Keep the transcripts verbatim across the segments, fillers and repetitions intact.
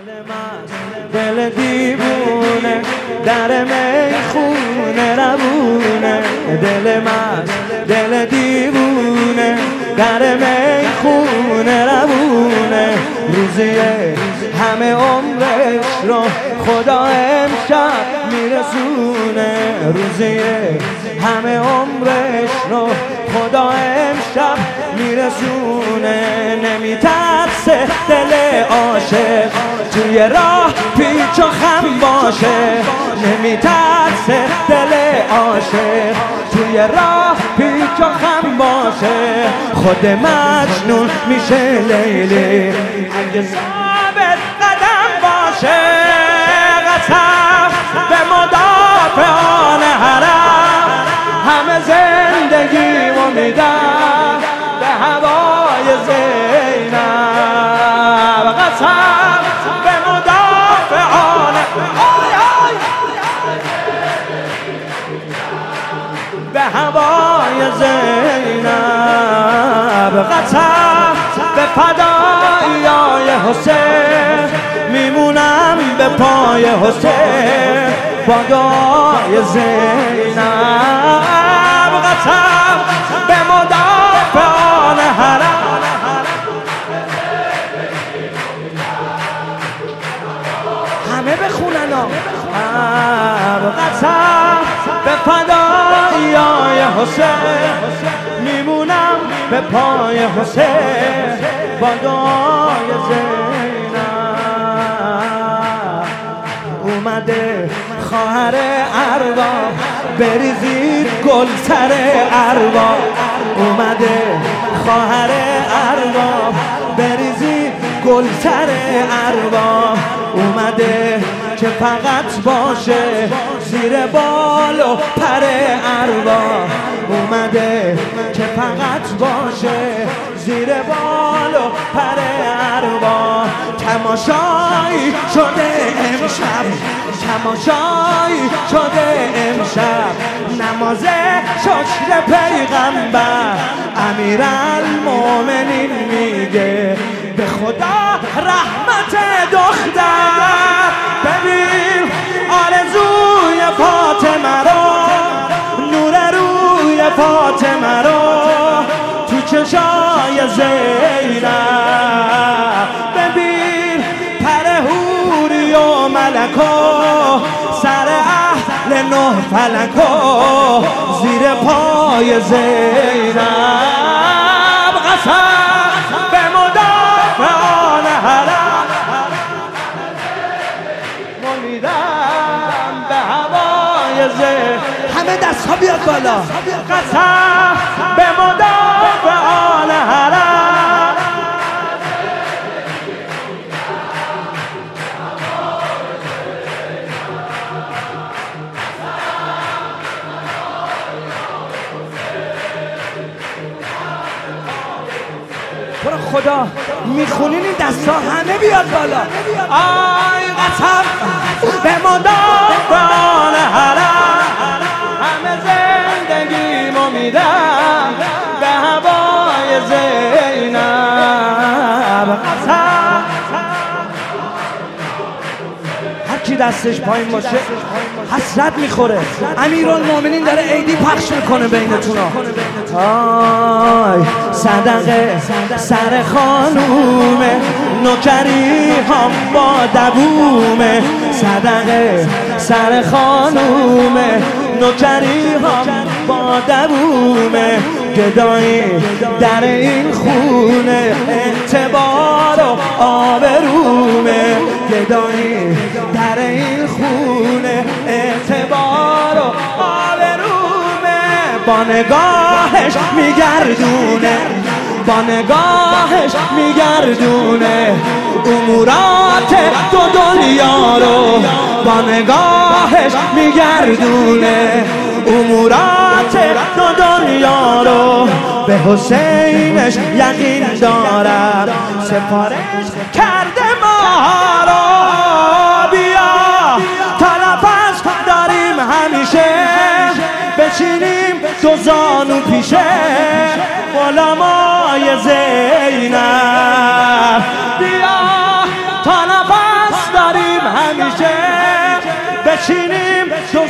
دل دیوونه در میخونه روونه، دل مست دل دیوونه در میخونه روونه. روزیه همه عمرش رو خدا امشب میرسونه، روزیه همه عمرش رو خدا امشب میرسونه. نمیترسه دل عاشق توی راه پیچ و خم باشه، نمیترسه دل عاشق توی راه پیچ و خم باشه. خود مجنون میشه لیلی اگه ثابت قدم باشه. قسم به مدافعان حرم همه زندگیمو میدم به هوای زینب. قسم به مدافعان آی آی به هوای زینب. قسم به فدایای حسین میمونم به پای حسین با دعای زینب. قسم به مدافعان حرم همه بخونن قسم به فدایای حسین میمونم به پای حسین با دعای زینب. اومده خواهر ارواح بریزید گل سر ارواح، اومده خواهر ارواح بریزید گل سر ارواح. اومده که فقط باشه زیر بال و پر ارواح، اومده که فقط باشه زیر بال و پر ارواح. تماشایی شده امشب، تماشایی شده امشب نماز شکر پیغمبر. امیرالمومنین میگه به خدا رحمت دختر. ببین آرزوی فاطمه رو، نور روی فاطمه رو تو چشای زینب. ببین پر حوری و ملکو سر اهل نه فلکو زیر پای زینب. قسم به مدافعان حرم ممیدم به هوای زینب. همه دست ها بیاد بالا. قسم به مدافعان حرم برو خدا میخونین این دستا همه بیاد بالا. آی قسم به مدافعان حرم همه زندگیمو میدم به هوای زینب. قسم هر کی دستش پایین باشه حسرت میخوره. امیرالمومنین داره عیدی پخش میکنه بینتون. آی صدقه سر خانومه نوکری هم با دبومه، صدقه سر خانومه نوکری هم با دبومه. گدایی در این خونه اعتبار و آبرومه، گدایی در این خونه اعتبار و آبرومه. با نگاهش میگردونه، با نگاهش میگردونه امورات دو دنیا رو، با نگاهش میگردونه امورات دو دنیا رو. به حسینش یقین دارم سفارش کرده ما رو. بیا تا نفس داریم همیشه بچینیم دو زانو پیشه غلامای زینب. بیا تا نفس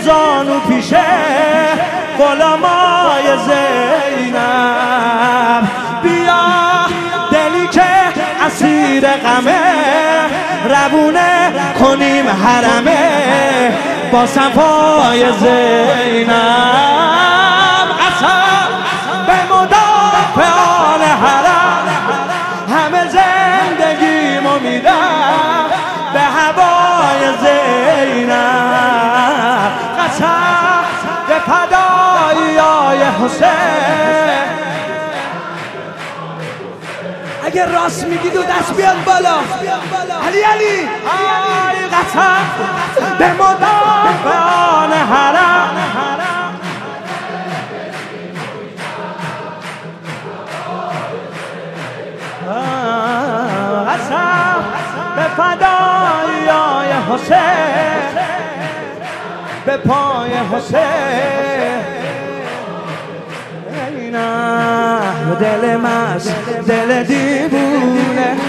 زانو پیشه غلامای زینب. بیا دلی که اسیر غمه روونه کنیم حرمه با صفای زینب. قسم به مدافعان حرم همه زندگیمو میدم به هوای زینب. قسم به فدایای حسین. اگه راست میگید و دست بیاد بالا. علی علی قسم به مدافعان حرم قسم به فدایای حسین به پای حسین. نه دل مست دل دیوونه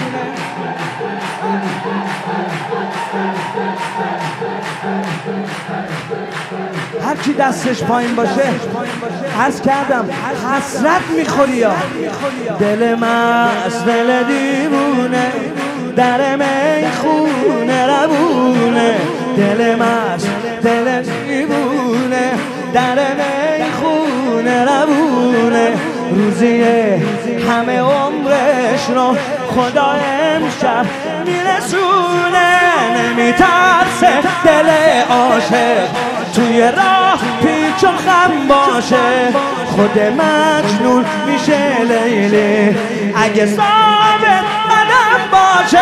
هر کی دستش پایین باشه عرض کردم حسرت میخوری یا دل مست دل دیوونه در میخونه روونه. دل مست دل دیوونه در میخونه روونه. روزیه همه عمرش رو خدا امشب میرسونه. نمیترسه دل عاشق توی راه پیچ و خم باشه. خود مجنون میشه لیلی اگه ثابت قدم باشه.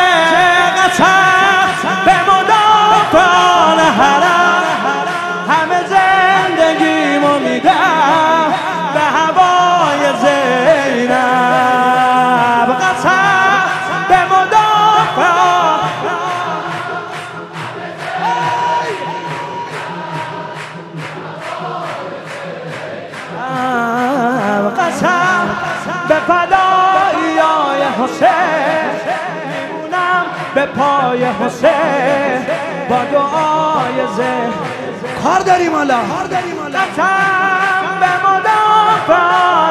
قسم به مدافعان حرم همه زندگیمو میدم به هوای زینب. قسم به مدافعان قسم به فدایای حسین میمونم به پای حسین با دعای زین. کار داریم حالا. قسم به مدافع